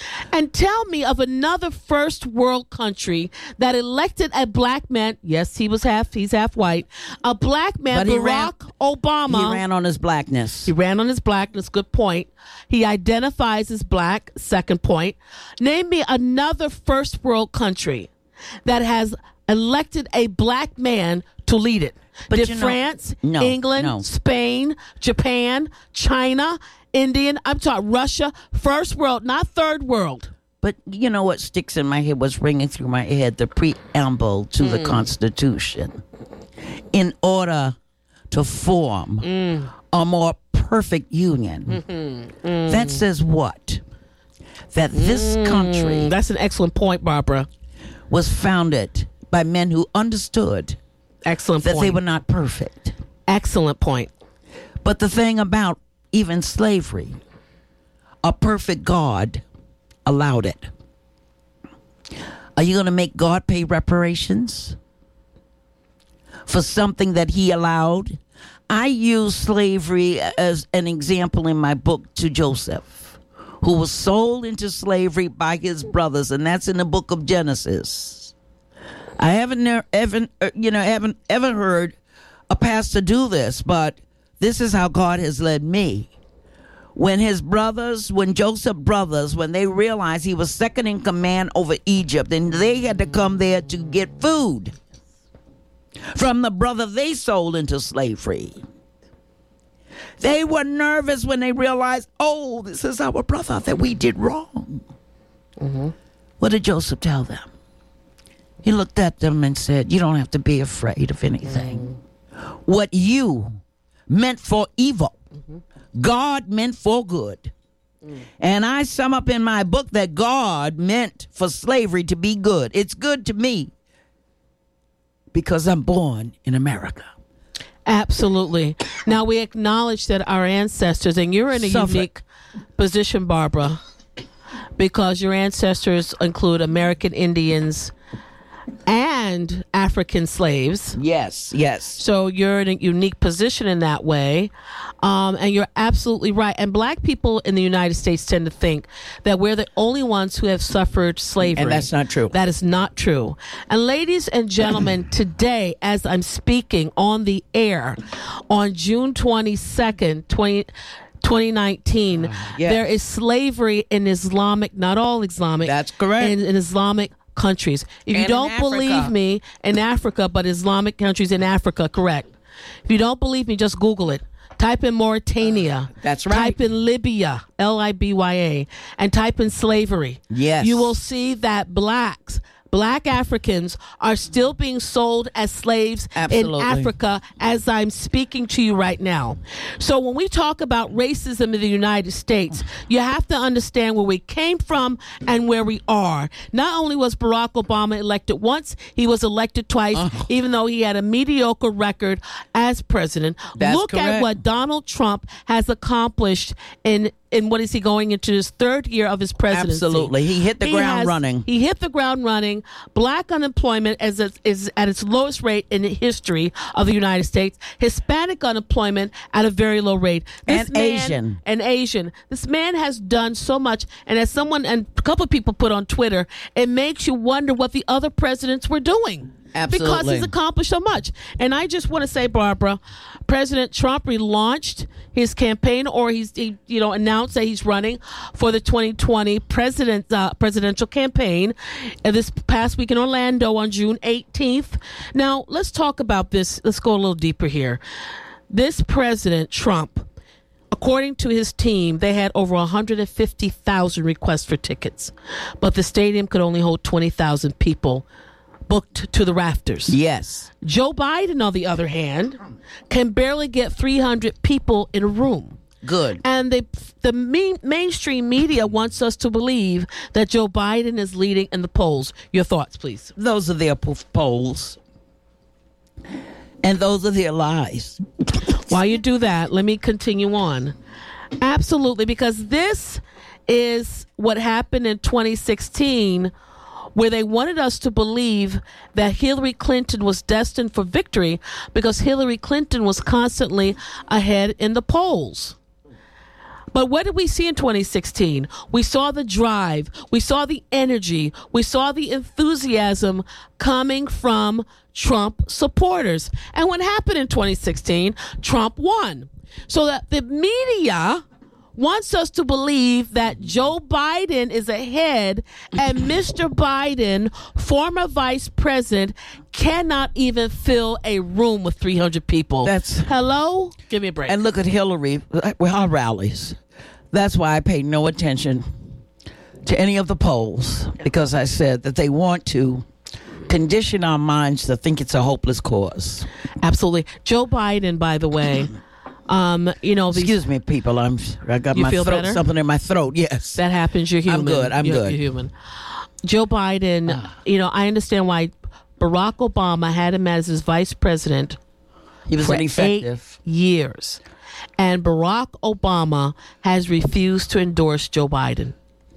And tell me of another first world country that elected a black man. Yes, he was half, he's half white. A black man, But he Barack ran- Obama. He ran on his blackness. He ran on his blackness. Good point. He identifies as black. Second point. Name me another first world country that has elected a black man to lead it. But Did you know- France, No, England, no. Spain, Japan, China, Indian, I'm talking Russia, first world, not third world. But you know what sticks in my head, was ringing through my head, the preamble to Mm. the Constitution. In order to form Mm. a more perfect union. Mm-hmm. Mm. That says what? That this country Mm, that's an excellent point, Barbara. was founded by men who understood Excellent that point. they were not perfect. Excellent point. But the thing about even slavery, a perfect God allowed it. Are you going to make God pay reparations for something that he allowed? I use slavery as an example in my book to Joseph, who was sold into slavery by his brothers, and that's in the book of Genesis. I haven't ne- ever, uh, you know, haven't ever heard a pastor do this, but this is how God has led me. When his brothers, when Joseph's brothers, when they realized he was second in command over Egypt, and they had to come there to get food from the brother they sold into slavery. They were nervous when they realized, oh, this is our brother that we did wrong. Mm-hmm. What did Joseph tell them? He looked at them and said, you don't have to be afraid of anything. Mm-hmm. What you meant for evil, mm-hmm. God meant for good. Mm. And I sum up in my book that God meant for slavery to be good. It's good to me because I'm born in America. Absolutely. Now, we acknowledge that our ancestors, and you're in a Suffered. unique position, Barbara, because your ancestors include American Indians and African slaves. Yes, yes. So you're in a unique position in that way. Um, and you're absolutely right. And black people in the United States tend to think that we're the only ones who have suffered slavery. And that's not true. That is not true. And ladies and gentlemen, today, as I'm speaking on the air on June twenty-second, twenty nineteen, Uh, yes. there is slavery in Islamic, not all Islamic. That's correct. In, in Islamic countries. If you And in don't Africa. believe me, in Africa, but Islamic countries in Africa, correct. If you don't believe me, just Google it. Type in Mauritania. Uh, that's right. Type in Libya, L I B Y A, and type in slavery. Yes. You will see that blacks, black Africans are still being sold as slaves Absolutely. in Africa as I'm speaking to you right now. So when we talk about racism in the United States, you have to understand where we came from and where we are. Not only was Barack Obama elected once, he was elected twice, Oh. even though he had a mediocre record as president. That's Look at correct. what Donald Trump has accomplished in in what is he going into his third year of his presidency. Absolutely. He hit the ground has- running. He hit the ground running. Black unemployment is, is at its lowest rate in the history of the United States. Hispanic unemployment at a very low rate. This And man- Asian. And Asian. This man has done so much. And as someone, and a couple of people put on Twitter, it makes you wonder what the other presidents were doing. Because Absolutely. he's accomplished so much. And I just want to say, Barbara, President Trump relaunched his campaign, or he's he, you know announced that he's running for the twenty twenty president uh, presidential campaign uh, this past week in Orlando on June eighteenth. Now let's talk about this. Let's go a little deeper here. This President Trump, according to his team, they had over one hundred fifty thousand requests for tickets, but the stadium could only hold twenty thousand people booked to the rafters. Yes. Joe Biden, on the other hand, can barely get three hundred people in a room. Good. And they, the main, mainstream media wants us to believe that Joe Biden is leading in the polls. Your thoughts, please. Those are their po- polls. And those are their lies. While you do that, let me continue on. Absolutely, because this is what happened in twenty sixteen, where they wanted us to believe that Hillary Clinton was destined for victory because Hillary Clinton was constantly ahead in the polls. But what did we see in twenty sixteen? We saw the drive. We saw the energy. We saw the enthusiasm coming from Trump supporters. And what happened in twenty sixteen? Trump won. So that the media wants us to believe that Joe Biden is ahead and Mister Biden, former vice president, cannot even fill a room with three hundred people. That's hello? Give me a break. And look at Hillary with her rallies. That's why I pay no attention to any of the polls, because I said that they want to condition our minds to think it's a hopeless cause. Absolutely. Joe Biden, by the way, um, you know, these, excuse me, people. I'm. I got You my feel throat, better? something in my throat. Yes, that happens. You're human. I'm good. I'm you're, good. You're human. Joe Biden, you know, I understand why Barack Obama had him as his vice president he was for ineffective. eight years. And Barack Obama has refused to endorse Joe Biden.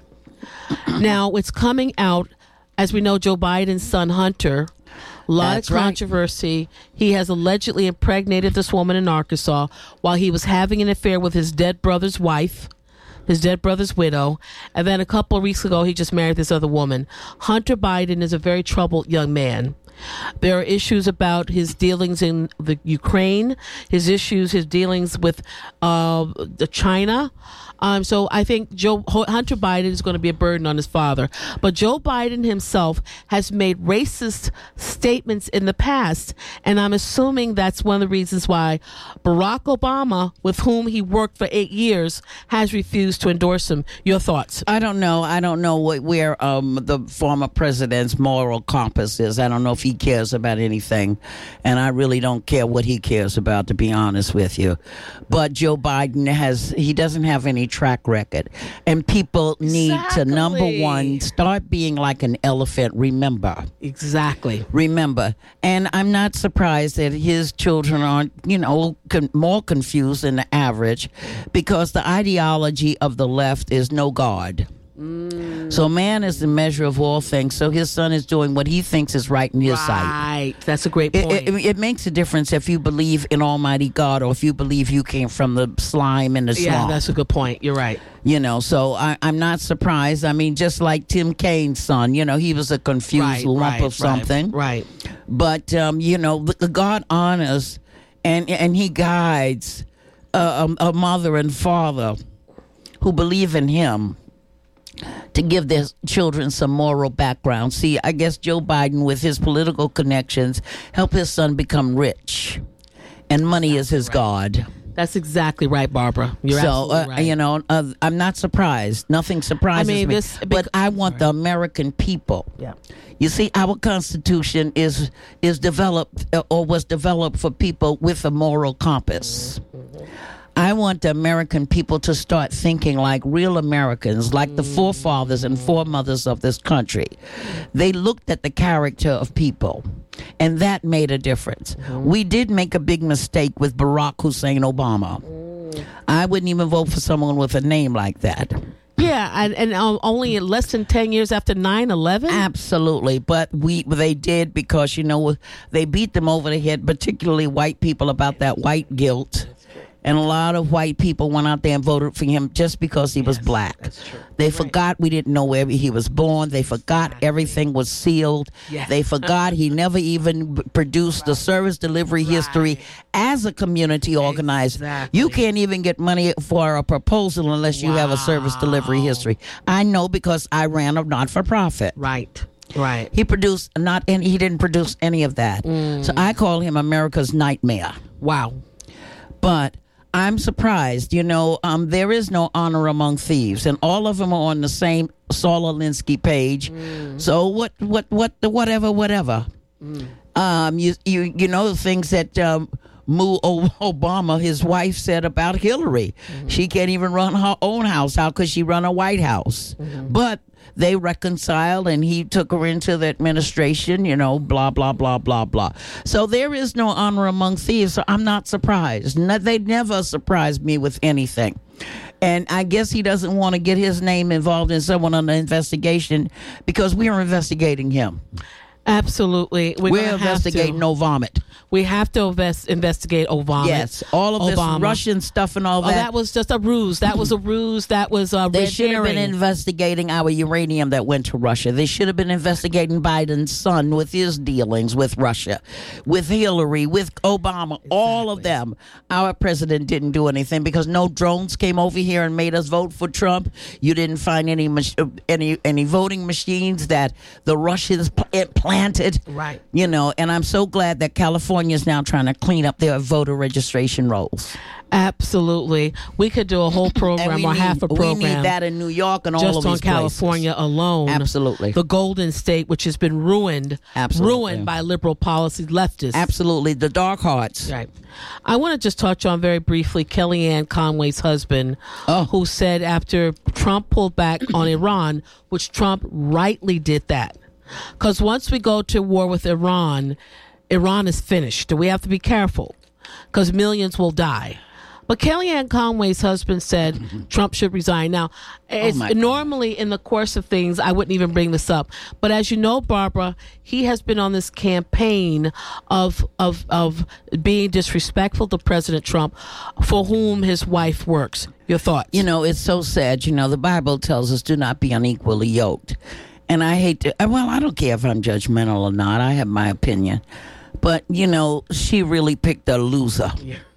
Now, it's coming out, as we know, Joe Biden's son, Hunter, a lot That's of right. controversy. He has allegedly impregnated this woman in Arkansas while he was having an affair with his dead brother's wife, his dead brother's widow. And then a couple of weeks ago, he just married this other woman. Hunter Biden is a very troubled young man. There are issues about his dealings in the Ukraine, his issues, his dealings with uh, the China. Um, so I think Joe Hunter Biden is going to be a burden on his father. But Joe Biden himself has made racist statements in the past, and I'm assuming that's one of the reasons why Barack Obama, with whom he worked for eight years, has refused to endorse him. Your thoughts? I don't know. I don't know what, where um, the former president's moral compass is. I don't know if he cares about anything, and I really don't care what he cares about, to be honest with you. But Joe Biden has, he doesn't have any track record, and people need Exactly. to, number one, start being like an elephant. Remember. Exactly. Remember. And I'm not surprised that his children are, you know, con- more confused than the average, because the ideology of the left is no God. Mm. So man is the measure of all things. So his son is doing what he thinks is right in his sight. Right. That's a great It, point. it, it makes a difference if you believe in Almighty God or if you believe you came from the slime and the swamp. yeah, that's a good point. You're right. You know, so I, I'm not surprised. I mean, just like Tim Kaine's son, you know, he was a confused Right, lump right, of something. Right. But, um, you know, the- God honors and, and he guides uh, a, a mother and father who believe in him to give their children some moral background. See, I guess Joe Biden, with his political connections, helped his son become rich. And money is his God. That's exactly right, Barbara. You're so, absolutely uh, right. you know, uh, I'm not surprised. Nothing surprises I mean, me. this- but I want the American people. Yeah. You see, our Constitution is is developed uh, or was developed for people with a moral compass. Mm-hmm. I want the American people to start thinking like real Americans, like the forefathers and foremothers of this country. They looked at the character of people, and that made a difference. Mm-hmm. We did make a big mistake with Barack Hussein Obama. Mm. I wouldn't even vote for someone with a name like that. Yeah, and, and um, only less than ten years after nine eleven? Absolutely, but we they did because, you know, they beat them over the head, particularly white people, about that white guilt. And a lot of white people went out there and voted for him just because he was Yes, black. that's true. They Right. forgot we didn't know where he was born. They forgot everything was sealed. Yes. They forgot he never even b- produced the service delivery history as a community organizer. Exactly. You can't even get money for a proposal unless you have a service delivery Wow. history. I know because I ran a not-for-profit. Right, right. He produced not any. He didn't produce any of that. Mm. So I call him America's nightmare. Wow. But I'm surprised. You know, um, there is no honor among thieves, and all of them are on the same Saul Alinsky page. Mm. So what, what, what, whatever, whatever. Mm. Um, you, you, you know the things that um, Moo Obama, his wife, said about Hillary. Mm-hmm. She can't even run her own house. How could she run a White House? Mm-hmm. But they reconciled, and he took her into the administration, you know, blah, blah, blah, blah, blah. So there is no honor among thieves, so I'm not surprised. No, they never surprised me with anything. And I guess he doesn't want to get his name involved in someone on the investigation because we are investigating him. Absolutely. We're, We're gonna have investigating to. no vomit. We have to invest, investigate Obama. Yes, all of Obama. this Russian stuff and all Oh, that. that was just a ruse. That was a ruse. That was uh, They red should have been herring. investigating our uranium that went to Russia. They should have been investigating Biden's son with his dealings with Russia, with Hillary, with Obama, all of them. Our president didn't do anything because no drones came over here and made us vote for Trump. You didn't find any mach- any any voting machines that the Russians pl- planted. Right. You know, and I'm so glad that California is now trying to clean up their voter registration rolls. Absolutely. We could do a whole And program we or need, half a program. we need that in New York and all just of on these California places. alone. Absolutely. The Golden State, which has been ruined, Absolutely. ruined by liberal policies, leftists. Absolutely. The dark hearts. Right. I want to just touch on very briefly Kellyanne Conway's husband, Oh. who said after Trump pulled back on Iran, which Trump rightly did that. Because once we go to war with Iran, Iran is finished. We have to be careful because millions will die. But Kellyanne Conway's husband said Trump should resign. Now, it's my God. normally in the course of things, I wouldn't even bring this up. But as you know, Barbara, he has been on this campaign of of of being disrespectful to President Trump, for whom his wife works. Your thoughts? You know, it's so sad. You know, the Bible tells us do not be unequally yoked. And I hate to, well, I don't care if I'm judgmental or not. I have my opinion. But, you know, she really picked a loser.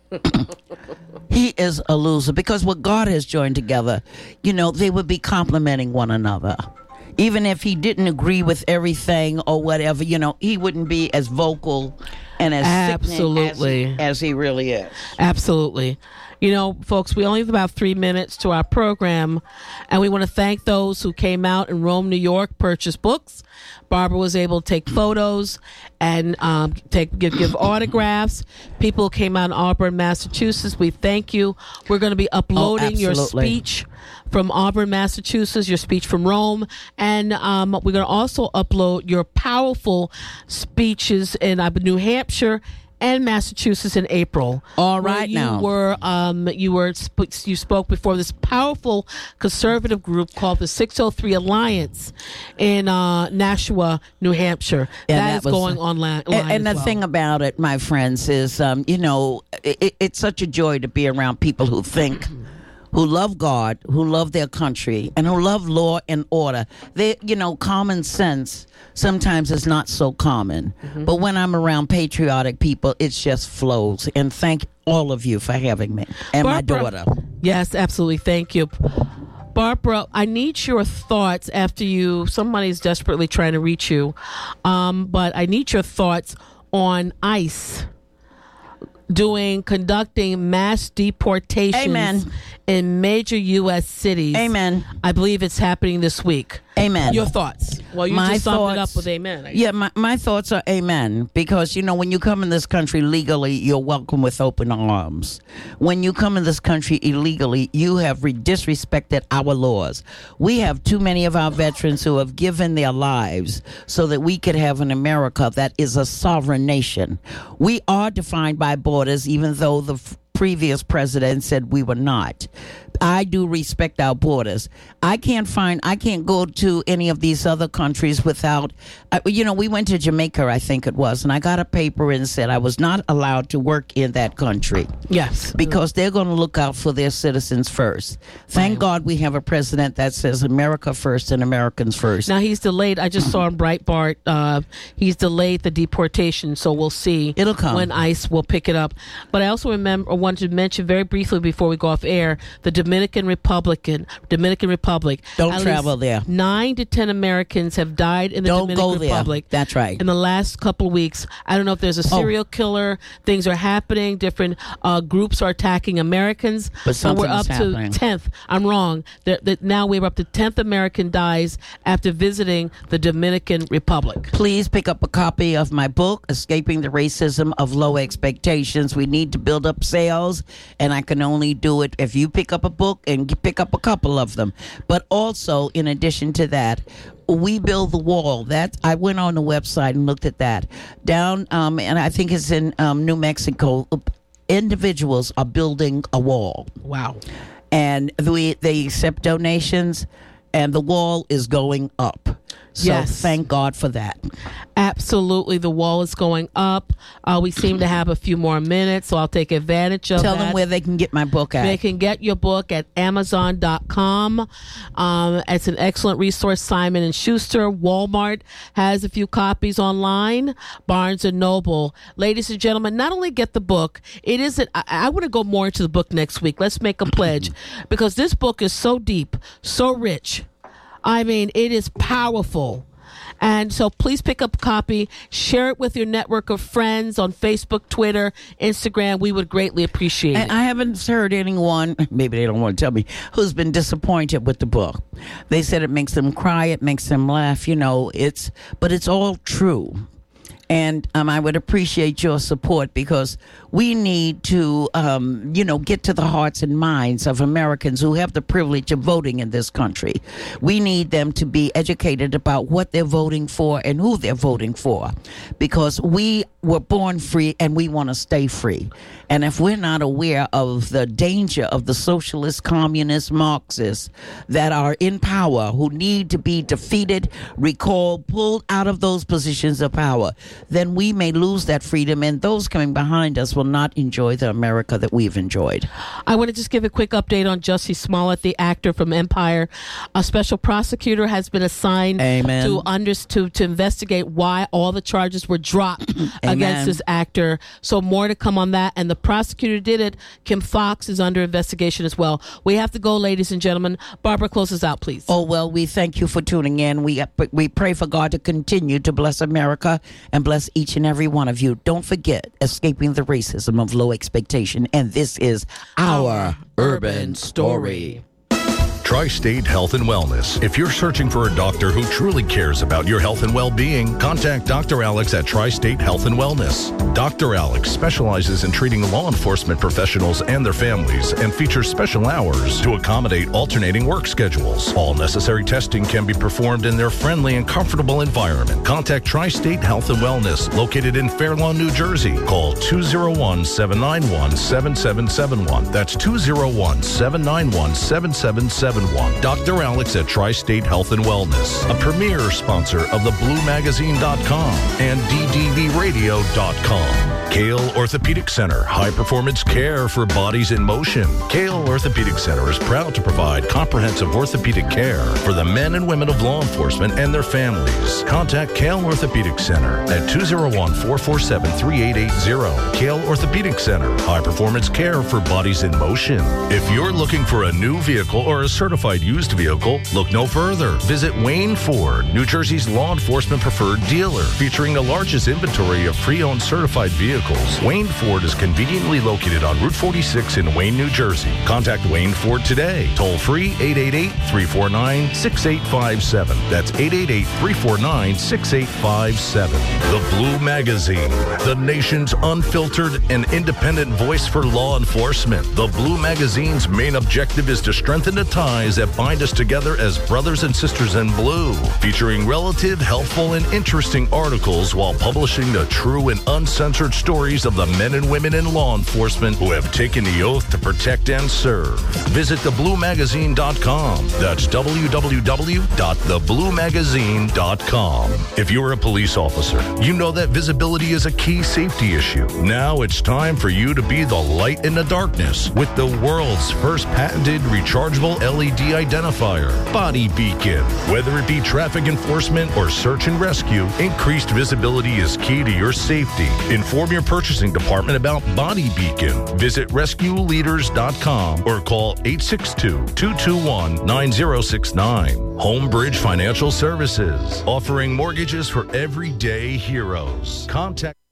He is a loser because what God has joined together, you know, they would be complimenting one another. Even if he didn't agree with everything or whatever, you know, he wouldn't be as vocal and as Absolutely. sickening as he, as he really is. Absolutely. You know, folks, we only have about three minutes to our program, and we want to thank those who came out in Rome, New York, purchased books. Barbara was able to take photos and um, take give, give autographs. People came out in Auburn, Massachusetts. We thank you. We're going to be uploading your absolutely. speech from Auburn, Massachusetts, your speech from Rome, and um, we're going to also upload your powerful speeches in uh, New Hampshire and Massachusetts in April. All where right you now. were um, you were sp- you spoke before this powerful conservative group called the six oh three Alliance in uh, Nashua, New Hampshire. And that that is was- going online. And, and the as well. thing about it, my friends, is um, you know, it, it's such a joy to be around people who think, who love God, who love their country, and who love law and order. They, you know, common sense sometimes is not so common. Mm-hmm. But when I'm around patriotic people, it just flows. And thank all of you for having me and Barbara, my daughter. Yes, absolutely. Thank you. Barbara, I need your thoughts after you, somebody's desperately trying to reach you, um, but I need your thoughts on ICE doing, conducting mass deportations Amen. in major U S cities. Amen. I believe it's happening this week. Amen. Your thoughts? Well, you My just summed it up thoughts- with amen. I- Yeah, my, my thoughts are amen. Because, you know, when you come in this country legally, you're welcome with open arms. When you come in this country illegally, you have re- disrespected our laws. We have too many of our veterans who have given their lives so that we could have an America that is a sovereign nation. We are defined by borders, even though the f- previous president said we were not. I do respect our borders. I can't find, I can't go to any of these other countries without, uh, you know, we went to Jamaica, I think it was, and I got a paper and said I was not allowed to work in that country Yes. because they're going to look out for their citizens first. Thank Right. God we have a president that says America first and Americans first. Now he's delayed. I just saw on Breitbart. Uh, he's delayed the deportation, so we'll see. It'll come. when ICE will pick it up. But I also remember, I wanted to mention very briefly before we go off air, the Dominican Republican Dominican Republic. Don't At travel least there. Nine to ten Americans have died in the Don't Dominican go there. Republic. That's right. In the last couple of weeks, I don't know if there's a serial killer. Things are happening. Different uh, groups are attacking Americans. But something we're up is to happening. tenth. I'm wrong. That that now we're up to tenth American dies after visiting the Dominican Republic. Please pick up a copy of my book, Escaping the Racism of Low Expectations. We need to build up sales, and I can only do it if you pick up a book and g- pick up a couple of them. But also, in addition to that, we build the wall. That I went on the website and looked at that. Down, um, and I think it's in um, New Mexico, individuals are building a wall. Wow. And we, they accept donations, and the wall is going up. So Yes. thank God for that. Absolutely. The wall is going up. Uh, we seem to have a few more minutes, so I'll take advantage of Tell that. them where they can get my book at. They can get your book at amazon dot com. Um, it's an excellent resource. Simon and Schuster. Walmart has a few copies online. Barnes and Noble. Ladies and gentlemen, not only get the book, it isn't, I, I want to go more into the book next week. Let's make a pledge because this book is so deep, so rich. I mean, it is powerful. And so please pick up a copy, share it with your network of friends on Facebook, Twitter, Instagram. We would greatly appreciate And it. I haven't heard anyone, maybe they don't want to tell me, who's been disappointed with the book. They said it makes them cry, it makes them laugh, you know, it's, but it's all true. And um, I would appreciate your support because we need to, um, you know, get to the hearts and minds of Americans who have the privilege of voting in this country. We need them to be educated about what they're voting for and who they're voting for because we were born free and we want to stay free. And if we're not aware of the danger of the socialist, communist, Marxists that are in power, who need to be defeated, recalled, pulled out of those positions of power, then we may lose that freedom, and those coming behind us will not enjoy the America that we've enjoyed. I want to just give a quick update on Jussie Smollett, the actor from Empire. A special prosecutor has been assigned Amen. to under, to to investigate why all the charges were dropped against this actor. So more to come on that. And the prosecutor did it. Kim Fox is under investigation as well. We have to go, ladies and gentlemen. Barbara, close us out, please. Oh, well, we thank you for tuning in. We we pray for God to continue to bless America and bless each and every one of you. Don't forget, escaping the racism of low expectation. And this is our, Our Urban Story. Tri-State Health and Wellness. If you're searching for a doctor who truly cares about your health and well-being, contact Doctor Alex at Tri-State Health and Wellness. Doctor Alex specializes in treating law enforcement professionals and their families and features special hours to accommodate alternating work schedules. All necessary testing can be performed in their friendly and comfortable environment. Contact Tri-State Health and Wellness, located in Fair Lawn, New Jersey. Call two oh one, seven nine one, seven seven seven one. That's two oh one, seven nine one, seven seven seven one. Doctor Alex at Tri-State Health and Wellness, a premier sponsor of the blue magazine dot com and D D V radio dot com. Kale Orthopedic Center, high performance care for bodies in motion. Kale Orthopedic Center is proud to provide comprehensive orthopedic care for the men and women of law enforcement and their families. Contact Kale Orthopedic Center at two oh one, four four seven, three eight eight oh. Kale Orthopedic Center, high performance care for bodies in motion. If you're looking for a new vehicle or a certified used vehicle, look no further. Visit Wayne Ford, New Jersey's law enforcement preferred dealer, featuring the largest inventory of pre-owned certified vehicles. Wayne Ford is conveniently located on Route forty-six in Wayne, New Jersey. Contact Wayne Ford today. Toll free eight eight eight, three four nine, six eight five seven. That's eight eight eight, three four nine, six eight five seven. The Blue Magazine, the nation's unfiltered and independent voice for law enforcement. The Blue Magazine's main objective is to strengthen the ties that bind us together as brothers and sisters in blue, featuring relative, helpful, and interesting articles while publishing the true and uncensored stories of the men and women in law enforcement who have taken the oath to protect and serve. Visit the blue magazine dot com. That's w w w dot the blue magazine dot com. If you're a police officer, you know that visibility is a key safety issue. Now it's time for you to be the light in the darkness with the world's first patented rechargeable L E D identifier, Body Beacon. Whether it be traffic enforcement or search and rescue, increased visibility is key to your safety. Inform your purchasing department about Body Beacon. Visit rescue leaders dot com or call eight six two, two two one, nine zero six nine. Homebridge Financial Services, offering mortgages for everyday heroes. Contact